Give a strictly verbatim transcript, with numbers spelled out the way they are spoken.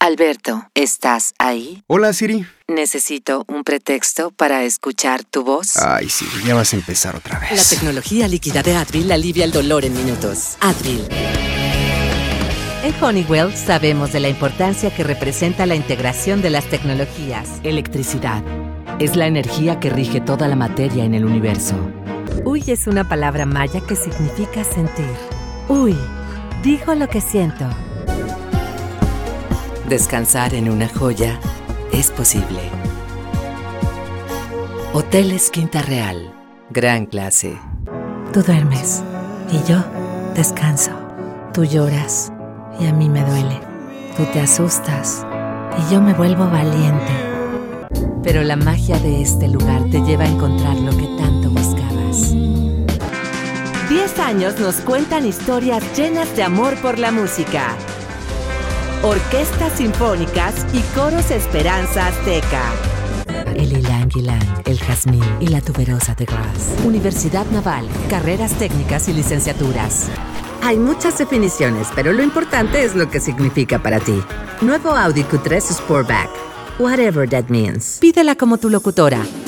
Alberto, ¿estás ahí? Hola, Siri. Necesito un pretexto para escuchar tu voz. Ay, Siri, ya vas a empezar otra vez. La tecnología líquida de Advil alivia el dolor en minutos. Advil. En Honeywell sabemos de la importancia que representa la integración de las tecnologías. Electricidad. Es la energía que rige toda la materia en el universo. Uy es una palabra maya que significa sentir. Uy, digo lo que siento. Descansar en una joya es posible. Hoteles Quinta Real. Gran clase. Tú duermes y yo descanso. Tú lloras y a mí me duele. Tú te asustas y yo me vuelvo valiente. Pero la magia de este lugar te lleva a encontrar lo que tanto buscabas. Diez años nos cuentan historias llenas de amor por la música. Orquestas sinfónicas y coros Esperanza Azteca. El ylang ylang, el jazmín y la tuberosa de Gras. Universidad Naval, carreras técnicas y licenciaturas. Hay muchas definiciones, pero lo importante es lo que significa para ti. Nuevo Audi Q tres Sportback. Whatever that means. Pídela como tu locutora.